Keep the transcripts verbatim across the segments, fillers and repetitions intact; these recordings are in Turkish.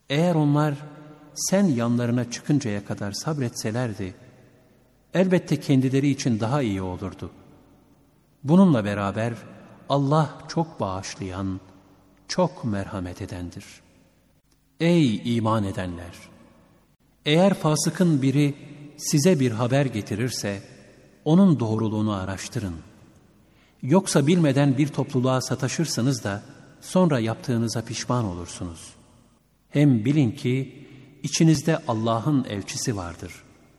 Eğer onlar sen yanlarına çıkıncaya kadar sabretselerdi, elbette kendileri için daha iyi olurdu. Bununla beraber Allah çok bağışlayan, çok merhamet edendir. Ey iman edenler! Eğer fasıkın biri size bir haber getirirse, onun doğruluğunu araştırın. Yoksa bilmeden bir topluluğa sataşırsınız da, sonra yaptığınıza pişman olursunuz. Hem bilin ki, içinizde Allah'ın elçisi vardır.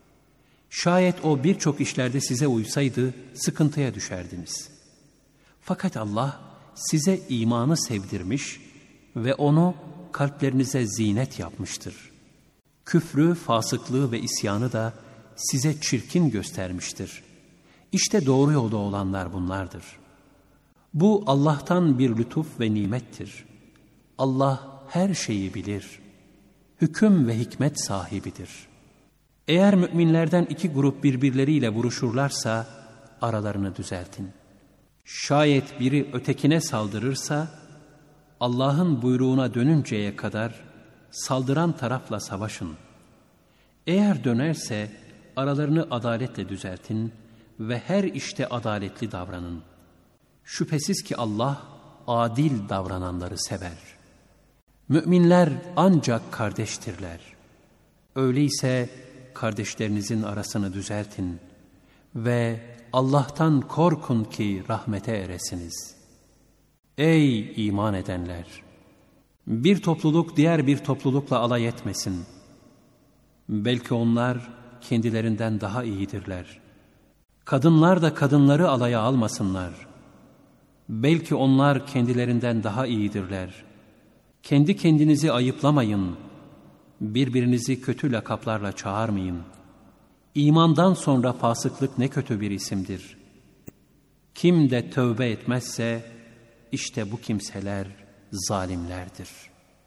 Şayet o birçok işlerde size uysaydı, sıkıntıya düşerdiniz. Fakat Allah, size imanı sevdirmiş ve onu kalplerinize zinet yapmıştır. Küfrü, fasıklığı ve isyanı da size çirkin göstermiştir. İşte doğru yolda olanlar bunlardır. Bu Allah'tan bir lütuf ve nimettir. Allah her şeyi bilir. Hüküm ve hikmet sahibidir. Eğer müminlerden iki grup birbirleriyle vuruşurlarsa aralarını düzeltin. Şayet biri ötekine saldırırsa Allah'ın buyruğuna dönünceye kadar saldıran tarafla savaşın. Eğer dönerse aralarını adaletle düzeltin ve her işte adaletli davranın. Şüphesiz ki Allah adil davrananları sever. Müminler ancak kardeştirler. Öyleyse kardeşlerinizin arasını düzeltin ve Allah'tan korkun ki rahmete eresiniz. Ey iman edenler! Bir topluluk diğer bir toplulukla alay etmesin. Belki onlar kendilerinden daha iyidirler. Kadınlar da kadınları alaya almasınlar. Belki onlar kendilerinden daha iyidirler. Kendi kendinizi ayıplamayın. Birbirinizi kötü lakaplarla çağırmayın. İmandan sonra fasıklık ne kötü bir isimdir. Kim de tövbe etmezse işte bu kimseler zalimlerdir.